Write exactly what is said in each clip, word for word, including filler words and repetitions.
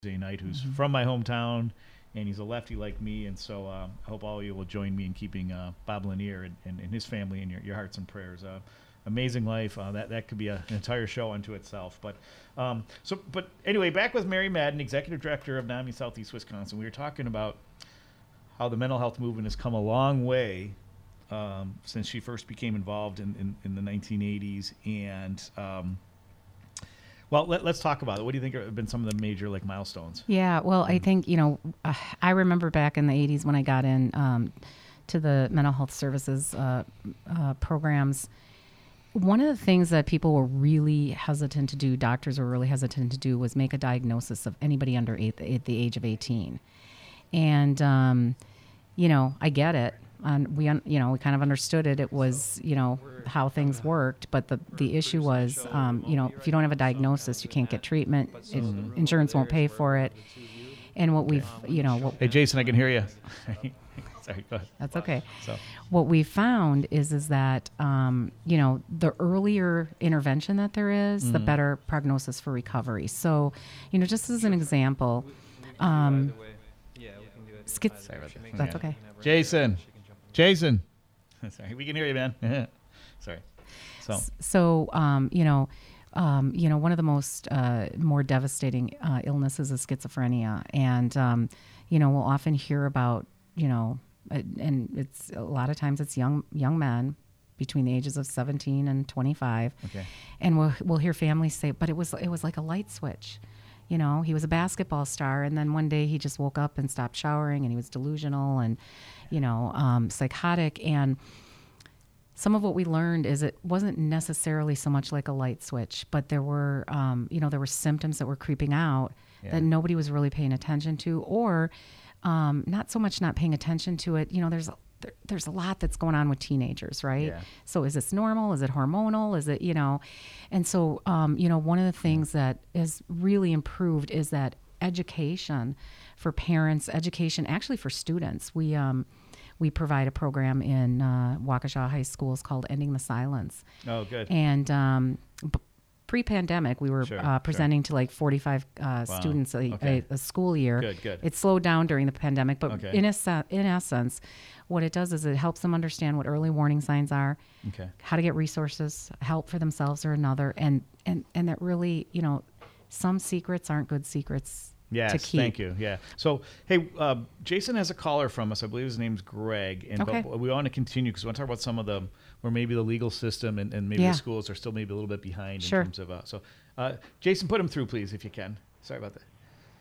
Night, who's Mm-hmm. from my hometown, and he's a lefty like me, and so uh, I hope all of you will join me in keeping uh, Bob Lanier and, and, and his family in your, your hearts and prayers. Uh, amazing life. Uh, that that could be a, an entire show unto itself. But um, so, but anyway, back with Mary Madden, executive director of NAMI Southeast Wisconsin. We were talking about how the mental health movement has come a long way um, since she first became involved in, in, in the nineteen eighties, and um, well, let, let's talk about it. What do you think have been some of the major like milestones? Yeah, well, I think, you know, uh, I remember back in the eighties when I got in um, to the mental health services uh, uh, programs. One of the things that people were really hesitant to do, doctors were really hesitant to do, was make a diagnosis of anybody under eight, at the age of eighteen. And, um, you know, I get it. And we, un- you know, we kind of understood it. It was, you know, how things worked. But the, the issue was, um, you know, if you don't have a diagnosis, you can't get treatment. It, insurance won't pay for it. And what we've, you know, what, Hey, Jason, I can hear you. Sorry, go ahead. that's okay. So, What we found is, is that, um, you know, the earlier intervention that there is, the better prognosis for recovery. So, you know, just as an example, um, schiz- sorry about that. that's Yeah. okay. Jason, Jason. Sorry, we can hear you, man. Sorry. So, So, um, you know, um, you know, one of the most uh, more devastating uh, illnesses is schizophrenia, and um, you know, we'll often hear about, you know, uh, and it's a lot of times it's young young men between the ages of seventeen and twenty-five, okay. and we'll we'll hear families say, but it was it was like a light switch. You know, he was a basketball star, and then one day he just woke up and stopped showering, and he was delusional and, you know, um, psychotic. And some of what we learned is it wasn't necessarily so much like a light switch, but there were, um, you know, there were symptoms that were creeping out Yeah. that nobody was really paying attention to, or um, not so much not paying attention to it. You know, there's there, there's a lot that's going on with teenagers, right? Yeah. So is this normal? Is it hormonal? Is it, you know, and so, um, you know, one of the things that has really improved is that education for parents, education actually for students. We, um, we provide a program in uh, Waukesha High Schools called Ending the Silence. Oh, good. And um, b- pre-pandemic, we were Sure, uh, presenting to like forty-five uh, Wow. students a, Okay. a, a school year. Good, good. It slowed down during the pandemic, but Okay. in, a, in essence, what it does is it helps them understand what early warning signs are, Okay. how to get resources, help for themselves or another, and, and, and that really, you know, some secrets aren't good secrets Yes, to keep. thank you. Yeah. So, hey, uh, Jason has a caller from us. I believe his name's Greg. And Okay. but we want to continue because we want to talk about some of the where maybe the legal system and, and maybe Yeah. the schools are still maybe a little bit behind Sure. in terms of. Uh, so, uh, Jason, put him through, please, if you can. Sorry about that.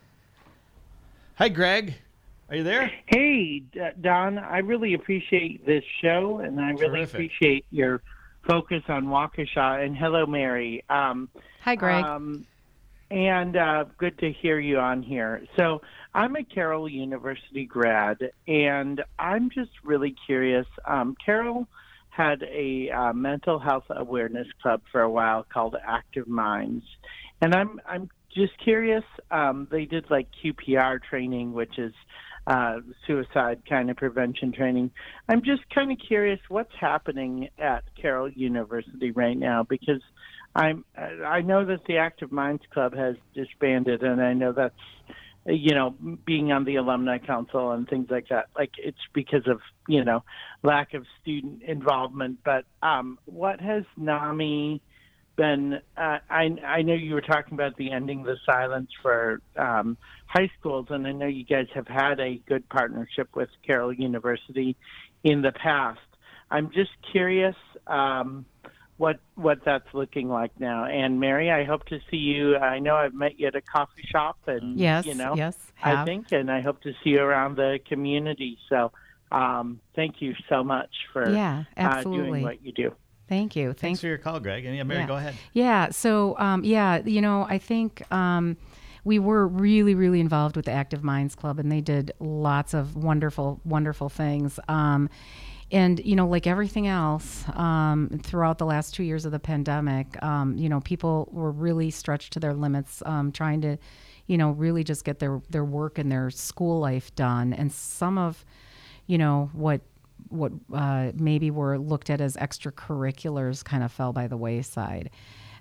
Hi, Greg. Are you there? Hey, D- Don, I really appreciate this show, and I really Terrific. appreciate your focus on Waukesha. And hello, Mary. Um, Hi, Greg. Um, and uh, good to hear you on here. So I'm a Carroll University grad, and I'm just really curious. Um, Carroll had a uh, mental health awareness club for a while called Active Minds, and I'm I'm just curious. Um, they did like Q P R training, which is uh, suicide kind of prevention training. I'm just kind of curious what's happening at Carroll University right now, because I'm I know that the Active Minds Club has disbanded, and I know that's, you know, being on the alumni council and things like that. Like, it's because of, you know, lack of student involvement. But um, what has NAMI been? Uh, I I know you were talking about the Ending the Silence for um, high schools, and I know you guys have had a good partnership with Carroll University in the past. I'm just curious um, what what that's looking like now. And Mary, I hope to see you. I know I've met you at a coffee shop, and Yes, you know, yes, I have. think, and I hope to see you around the community. So, um, thank you so much for Yeah, uh, absolutely. doing what you do. Thank you. Thanks Thanks for your call, Greg. And yeah, Mary, Yeah. go ahead. Yeah. So, um, yeah, you know, I think um, we were really, really involved with the Active Minds Club, and they did lots of wonderful, wonderful things. Um, and, you know, like everything else, um, throughout the last two years of the pandemic, um, you know, people were really stretched to their limits, um, trying to, you know, really just get their, their work and their school life done. And some of, you know, what what uh, maybe were looked at as extracurriculars kind of fell by the wayside.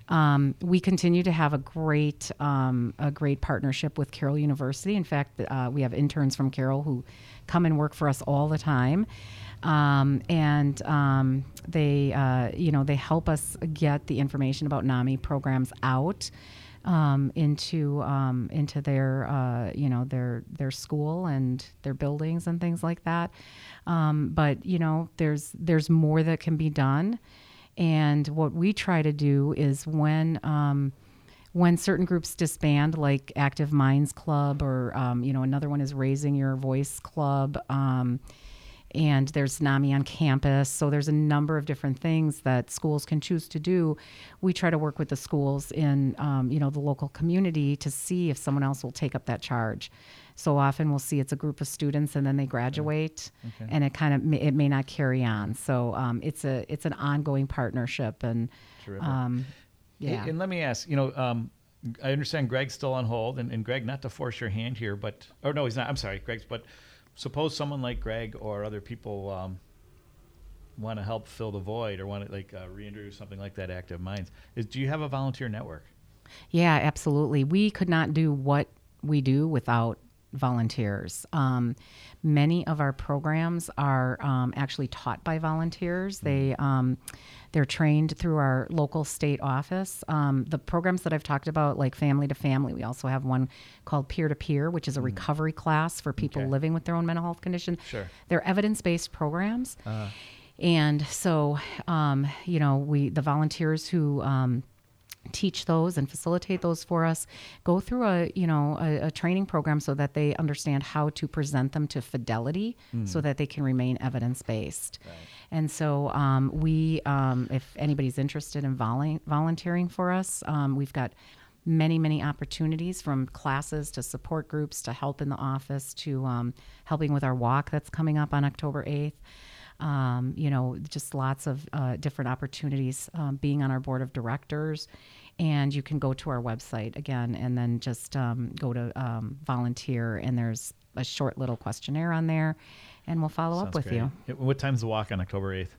Um, we continue to have a great um, a great partnership with Carroll University. In fact, uh, we have interns from Carroll who come and work for us all the time, um, and um, they uh, you know they help us get the information about NAMI programs out um, into um, into their uh, you know their their school and their buildings and things like that. Um, but you know there's there's more that can be done. And what we try to do is when um, when certain groups disband, like Active Minds Club, or um, you know another one is Raising Your Voice Club, um, and there's NAMI on campus. So there's a number of different things that schools can choose to do. We try to work with the schools in um, you know the local community to see if someone else will take up that charge. So often we'll see it's a group of students and then they graduate, okay. and it kind of may, it may not carry on. So um, it's a it's an ongoing partnership, and um, yeah. And let me ask, you know, um, I understand Greg's still on hold, and, and Greg, not to force your hand here, but or no, he's not. I'm sorry, Greg's. But suppose someone like Greg or other people um, want to help fill the void or want to like uh, reintroduce something like that. Active Minds. Is do you have a volunteer network? Yeah, absolutely. We could not do what we do without volunteers. Um, many of our programs are um, actually taught by volunteers. They um, they're trained through our local state office. Um, the programs that I've talked about, like Family to Family, we also have one called Peer to Peer, which is a recovery class for people Okay. living with their own mental health condition. Sure. They're evidence-based programs, Uh, and so um, you know we the volunteers who um, teach those and facilitate those for us go through a you know a, a training program so that they understand how to present them to Fidelity mm. so that they can remain evidence-based. Right. And so um, we um, if anybody's interested in volu- volunteering for us, um, we've got many many opportunities, from classes to support groups to help in the office to um, helping with our walk that's coming up on October eighth. Um, you know, just lots of uh, different opportunities, um, being on our board of directors. And you can go to our website again and then just um, go to um, volunteer, and there's a short little questionnaire on there, and we'll follow Sounds up with great. you. What time's the walk on October eighth?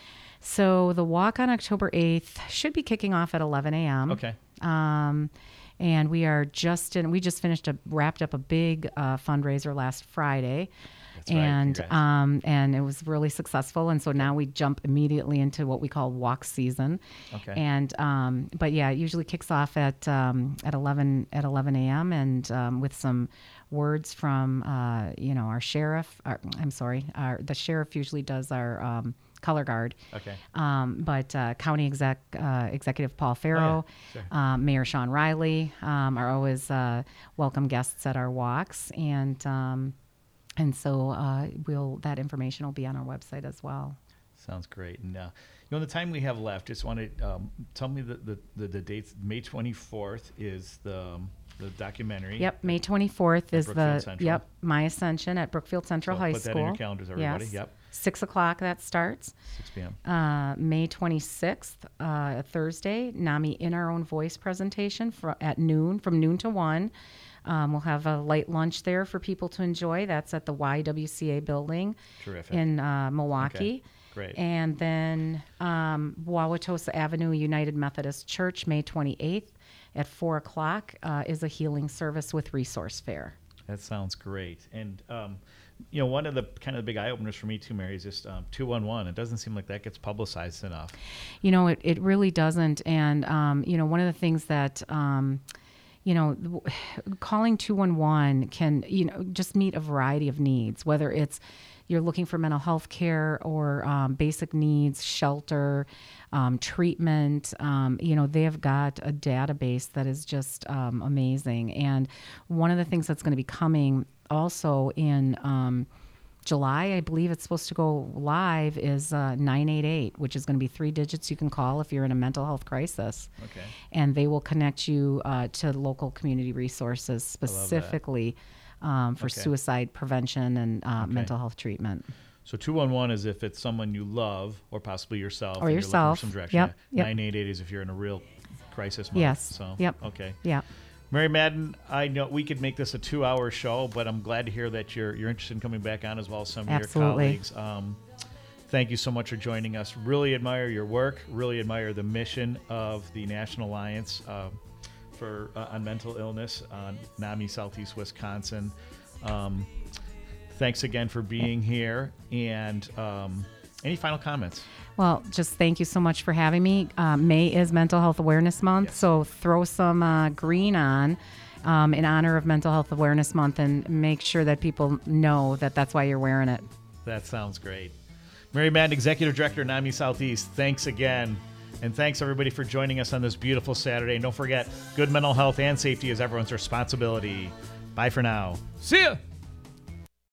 So the walk on October eighth should be kicking off at eleven a.m. Okay. Um, and we are just in, we just finished a, wrapped up a big uh, fundraiser last Friday. That's right. And Congrats. um, and it was really successful, and so now we jump immediately into what we call walk season. Okay. And um, but yeah, it usually kicks off at um, at eleven at eleven a.m. and um, with some words from uh, you know our sheriff. Our, I'm sorry, our, the sheriff usually does our um, color guard. Okay. Um, but uh, County Exec uh, Executive Paul Farrow, Oh, yeah. Sure. um, Mayor Sean Riley um, are always uh, welcome guests at our walks, and. Um, And so uh, we'll that information will be on our website as well. Sounds great. And uh, you know, in the time we have left, just want to um, tell me the, the, the, the dates. May twenty-fourth is the um, the documentary. Yep, May twenty-fourth is Brookfield the Central. yep My Ascension at Brookfield Central So High put School. that in your calendars, everybody. Yes. Yep. Six o'clock that starts. six p.m. Uh, May twenty-sixth, uh, Thursday, NAMI in Our Own Voice presentation for, at noon, from noon to one. Um, we'll have a light lunch there for people to enjoy. That's at the Y W C A building Terrific. in uh, Milwaukee. Okay. Great. And then um, Wauwatosa Avenue United Methodist Church, May twenty-eighth at four o'clock, uh, is a healing service with resource fair. That sounds great. And, um, you know, one of the kind of the big eye-openers for me, too, Mary, is just um, two one one. It doesn't seem like that gets publicized enough. You know, it, it really doesn't. And, um, you know, one of the things that... Um, you know, calling two one one can, you know, just meet a variety of needs, whether it's you're looking for mental health care or um, basic needs, shelter, um, treatment. Um, you know, they have got a database that is just um, amazing. And one of the things that's going to be coming also in um, July, I believe it's supposed to go live, is uh, nine eight eight, which is going to be three digits you can call if you're in a mental health crisis. Okay. And they will connect you uh, to local community resources specifically um, for Okay. suicide prevention and uh, Okay. mental health treatment. So two one one is if it's someone you love or possibly yourself. Or and yourself. You're looking for some direction. Yep, yep. nine eight eight is if you're in a real crisis mode. Yes. So, Yep. Okay. Yeah. Mary Madden, I know we could make this a two-hour show, but I'm glad to hear that you're you're interested in coming back on as well as some of Absolutely. your colleagues. Um, thank you so much for joining us. Really admire your work. Really admire the mission of the National Alliance uh, for uh, on Mental Illness, uh, NAMI Southeast Wisconsin. Um, thanks again for being here. And um, any final comments? Well, just thank you so much for having me. Uh, May is Mental Health Awareness Month, Yes. so throw some uh, green on um, in honor of Mental Health Awareness Month, and make sure that people know that that's why you're wearing it. That sounds great. Mary Madden, Executive Director, NAMI Southeast, thanks again. And thanks, everybody, for joining us on this beautiful Saturday. And don't forget, good mental health and safety is everyone's responsibility. Bye for now. See ya!